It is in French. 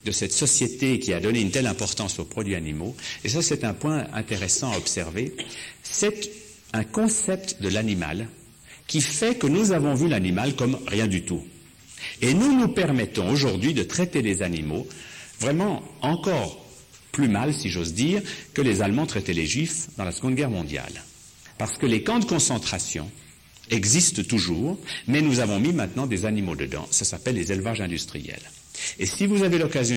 de cette société qui a donné une telle importance aux produits animaux, et ça c'est un point intéressant à observer, c'est un concept de l'animal qui fait que nous avons vu l'animal comme rien du tout. Et nous nous permettons aujourd'hui de traiter les animaux vraiment encore plus mal, si j'ose dire, que les Allemands traitaient les Juifs dans la Seconde Guerre mondiale. Parce que les camps de concentration existent toujours, mais nous avons mis maintenant des animaux dedans. Ça s'appelle les élevages industriels. Et si vous avez l'occasion